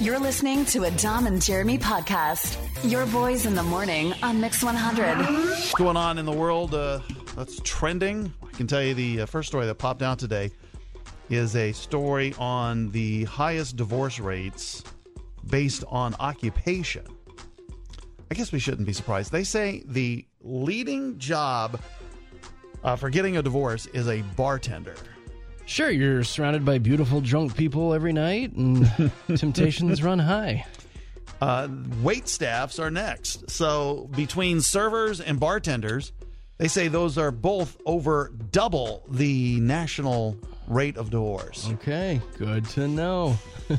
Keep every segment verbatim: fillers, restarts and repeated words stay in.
You're listening to a Dom and Jeremy podcast. Your boys in the morning on Mix one hundred. What's going on in the world uh, that's trending? I can tell you the uh, first story that popped out today is a story on the highest divorce rates based on occupation. I guess we shouldn't be surprised. They say the leading job uh, for getting a divorce is a bartender. Sure, you're surrounded by beautiful drunk people every night, and temptations run high. Uh, wait staffs are next. So between servers and bartenders, they say those are both over double the national rate of divorce. Okay, good to know.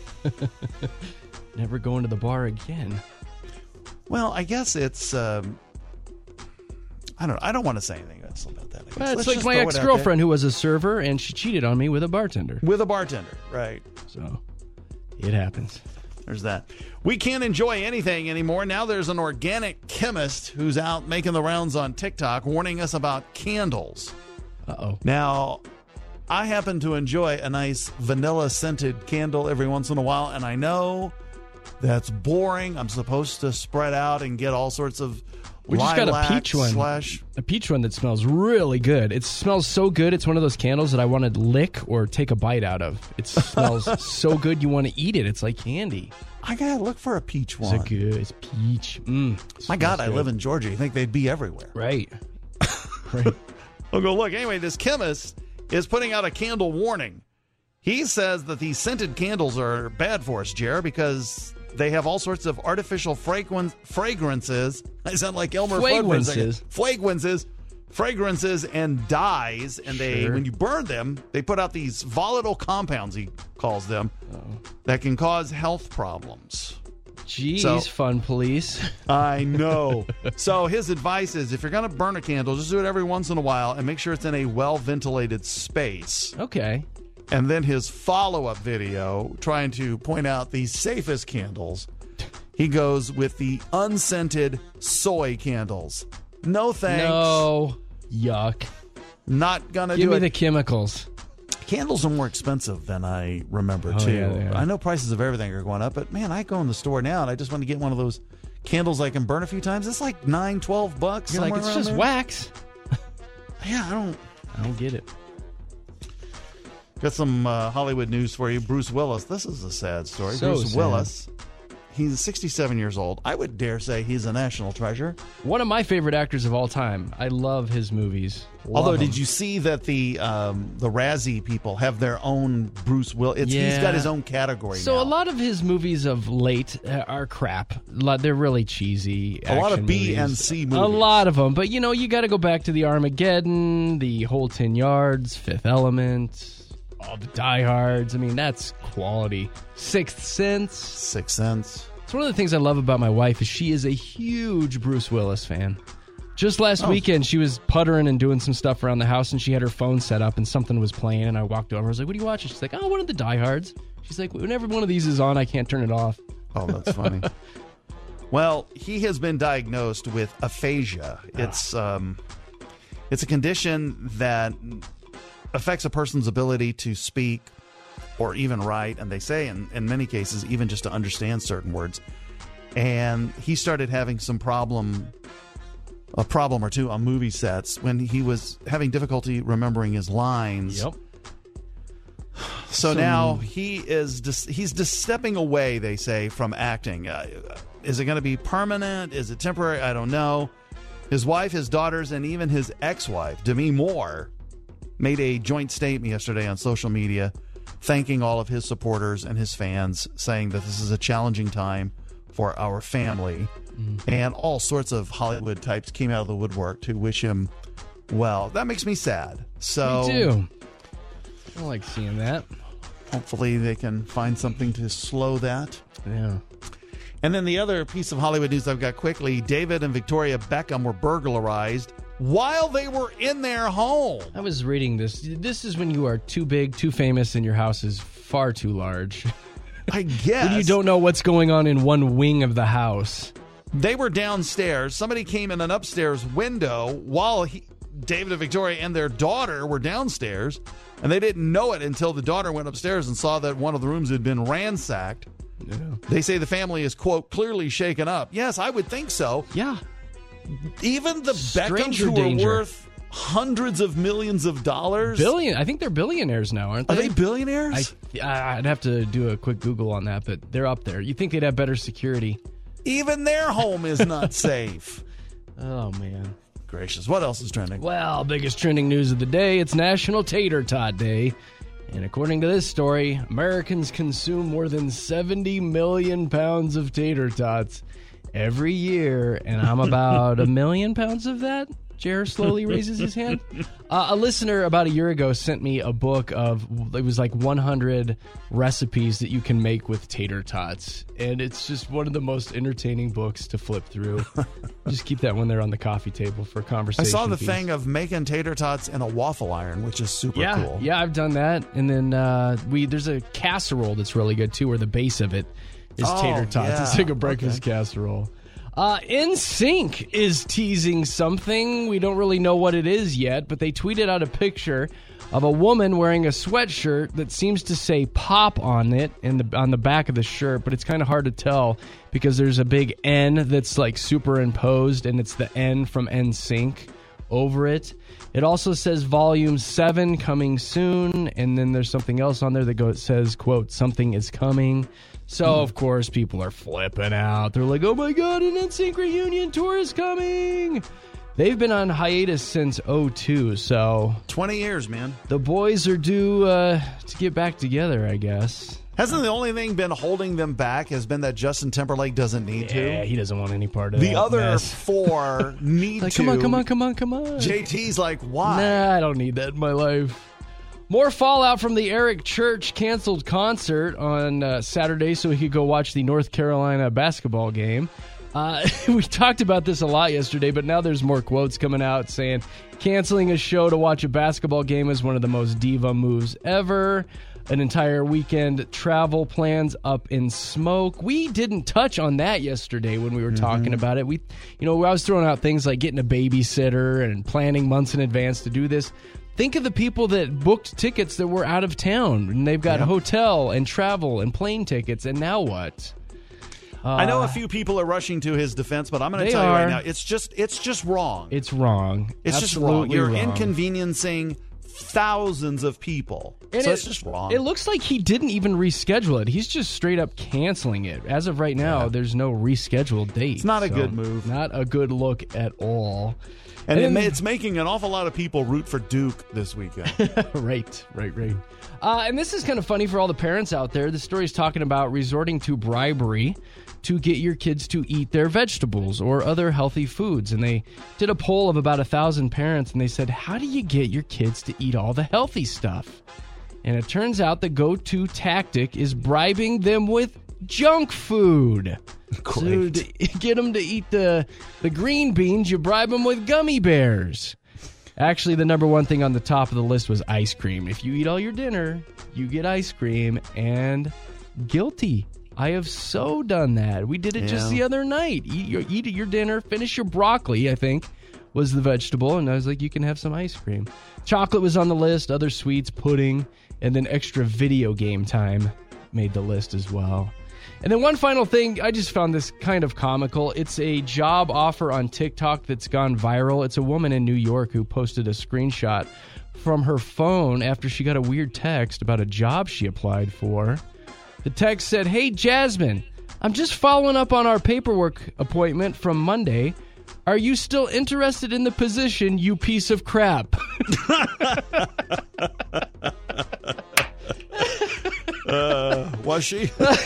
Never going to the bar again. Well, I guess it's... Um, I don't. I don't want to say anything else about that. I guess. Well, it's Let's like my ex-girlfriend who was a server, and she cheated on me with a bartender. With a bartender, right. So, it happens. There's that. We can't enjoy anything anymore. Now there's an organic chemist who's out making the rounds on TikTok warning us about candles. Uh-oh. Now, I happen to enjoy a nice vanilla-scented candle every once in a while, and I know that's boring. I'm supposed to spread out and get all sorts of We just got a peach one. Slash. A peach one that smells really good. It smells so good. It's one of those candles that I want to lick or take a bite out of. It smells so good you want to eat it. It's like candy. I gotta look for a peach one. It's a good. It's peach. Mm, it My God, good. I live in Georgia. You think they'd be everywhere? Right. Right. I'll go look. Anyway, this chemist is putting out a candle warning. He says that these scented candles are bad for us, Jer, because they have all sorts of artificial fragrance, fragrances. I sound like Elmer Fudd. Fragrances. Fragrances. Fragrances and dyes. And they, Sure. when you burn them, they put out these volatile compounds, he calls them, Uh-oh. that can cause health problems. Jeez, So- fun police. I know. So his advice is if you're going to burn a candle, just do it every once in a while and make sure it's in a well-ventilated space. Okay. And then his follow-up video trying to point out the safest candles, he goes with the unscented soy candles. No thanks. No. Yuck. Not going to Give do me it. the chemicals. Candles are more expensive than I remember, Oh, too. yeah, they are. I know prices of everything are going up, but, man, I go in the store now and I just want to get one of those candles I can burn a few times. It's like nine, twelve bucks. You're like, it's somewhere just around wax. there. Yeah, I don't... I don't get it. Got some uh, Hollywood news for you. Bruce Willis. This is a sad story. So Bruce sad. Willis. He's sixty-seven years old. I would dare say he's a national treasure. One of my favorite actors of all time. I love his movies. Love Although, them. did you see that the um, the Razzie people have their own Bruce Willis? It's, He's Yeah. got his own category So now. a lot of his movies of late uh, are crap. A lot- They're really cheesy. A lot of action B movies. and C A movies. lot of them. But, you know, you got to go back to the Armageddon, the whole ten yards, Fifth Element, all the Die Hards. I mean, that's quality. Sixth Sense. Sixth Sense. It's one of the things I love about my wife is she is a huge Bruce Willis fan. Just last Oh. weekend, she was puttering and doing some stuff around the house, and she had her phone set up, and something was playing, and I walked over. I was like, what are you watching? She's like, oh, one of the Die Hards. She's like, whenever one of these is on, I can't turn it off. Oh, that's funny. Well, he has been diagnosed with aphasia. It's um, it's a condition that affects a person's ability to speak or even write, and they say in, in many cases even just to understand certain words. And he started having some problem, a problem or two on movie sets when he was having difficulty remembering his lines. Yep. So Some- now he is just, he's just stepping away, they say, from acting. Uh, is it going to be permanent? Is it temporary? I don't know. His wife, his daughters, and even his ex-wife, Demi Moore, made a joint statement yesterday on social media thanking all of his supporters and his fans, saying that this is a challenging time for our family. Mm-hmm. And all sorts of Hollywood types came out of the woodwork to wish him well. That makes me sad. So Me too. I like seeing that. hopefully they can find something to slow that. Yeah. And then the other piece of Hollywood news I've got quickly, David and Victoria Beckham were burglarized while they were in their home. I was reading this. This is when you are too big, too famous, and your house is far too large. I guess. When you don't know what's going on in one wing of the house. They were downstairs. Somebody came in an upstairs window while he, David and Victoria and their daughter were downstairs, and they didn't know it until the daughter went upstairs and saw that one of the rooms had been ransacked. Yeah. They say the family is, quote, clearly shaken up. Yes, I would think so. Yeah. Even the Beckhams, Stranger who danger. are worth hundreds of millions of dollars. Billion. I think they're billionaires now, aren't they? Are they billionaires? I, I'd have to do a quick Google on that, but they're up there. You think they'd have better security? Even their home is not safe. Oh, man. Gracious. What else is trending? Well, biggest trending news of the day, it's National Tater Tot Day. And according to this story, Americans consume more than seventy million pounds of tater tots every year. And I'm about a million pounds of that? Jer slowly raises his hand. Uh, a listener about a year ago sent me a book of, it was like one hundred recipes that you can make with tater tots. And it's just one of the most entertaining books to flip through. Just keep that one there on the coffee table for conversation. I saw the piece. thing of making tater tots in a waffle iron, which is super yeah, cool. Yeah, I've done that. And then uh, we there's a casserole that's really good, too, where the base of it is Oh, tater tots. yeah. It's like a breakfast casserole. Uh, N Sync is teasing something. We don't really know what it is yet, but they tweeted out a picture of a woman wearing a sweatshirt that seems to say "pop" on it in the on the back of the shirt, but it's kind of hard to tell because there's a big N that's like superimposed, and it's the N from N Sync over it. It also says Volume seven coming soon, and then there's something else on there that goes says, quote, "something is coming." So, of course, people are flipping out. They're like, oh my god, an N Sync reunion tour is coming! They've been on hiatus since oh two, so twenty years, man. the boys are due uh, to get back together, I guess. Hasn't the only thing been holding them back has been that Justin Timberlake doesn't need Yeah, to? he doesn't want any part of The that other mess. four need Like, to. come on, come on, come on, come on. J T's like, why? Nah, I don't need that in my life. More fallout from the Eric Church canceled concert on uh, Saturday so he could go watch the North Carolina basketball game. Uh, we talked about this a lot yesterday, but now there's more quotes coming out saying canceling a show to watch a basketball game is one of the most diva moves ever. An entire weekend travel plans up in smoke. We didn't touch on that yesterday when we were mm-hmm. talking about it. We, you know, I was throwing out things like getting a babysitter and planning months in advance to do this. Think of the people that booked tickets that were out of town, and they've got yep. hotel and travel and plane tickets, and now what? Uh, I know a few people are rushing to his defense, but I'm going to tell are. you right now, it's just it's just wrong. It's wrong. It's Absolutely just wrong. You're wrong. inconveniencing thousands of people. And so it, it's just wrong. It looks like he didn't even reschedule it. He's just straight up canceling it. As of right now, yeah. there's no rescheduled date. It's not a so good move. Not a good look at all. And, and it, it's making an awful lot of people root for Duke this weekend. right, right, right. Uh, and this is kind of funny for all the parents out there. The story's talking about resorting to bribery to get your kids to eat their vegetables or other healthy foods. And they did a poll of about a thousand parents, and they said, how do you get your kids to eat all the healthy stuff? And it turns out the go-to tactic is bribing them with junk food. Great. So to get them to eat the, the green beans, you bribe them with gummy bears. Actually, the number one thing on the top of the list was ice cream. If you eat all your dinner, you get ice cream, and guilty. I have so done that. We did it yeah. just the other night. Eat your, eat your dinner, finish your broccoli, I think, was the vegetable, and I was like, you can have some ice cream. Chocolate was on the list, other sweets, pudding, and then extra video game time made the list as well. And then one final thing, I just found this kind of comical. It's a job offer on TikTok that's gone viral. It's a woman in New York who posted a screenshot from her phone after she got a weird text about a job she applied for. The text said, hey, Jasmine, I'm just following up on our paperwork appointment from Monday. Are you still interested in the position, you piece of crap? Uh, was she? What's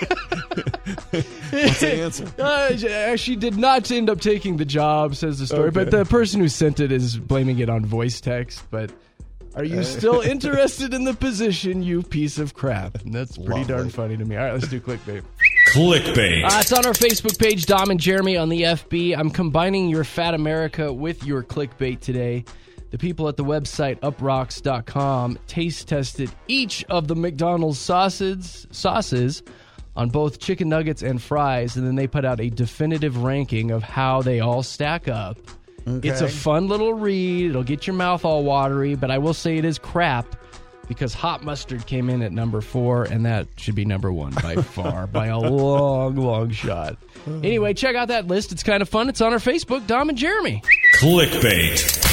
the answer? Uh, she did not end up taking the job, says the story. Okay. But the person who sent it is blaming it on voice text. But are you still interested in the position, you piece of crap? And that's pretty Lovely. darn funny to me. All right, let's do clickbait. Clickbait. Uh, it's on our Facebook page, Dom and Jeremy on the F B. I'm combining your Fat America with your clickbait today. The people at the website uprocks dot com taste tested each of the McDonald's sauces, sauces on both chicken nuggets and fries, and then they put out a definitive ranking of how they all stack up. Okay. It's a fun little read. It'll get your mouth all watery, but I will say it is crap. because hot mustard came in at number four, and that should be number one by far, by a long, long shot. Anyway, check out that list. It's kind of fun. It's on our Facebook, Dom and Jeremy. Clickbait.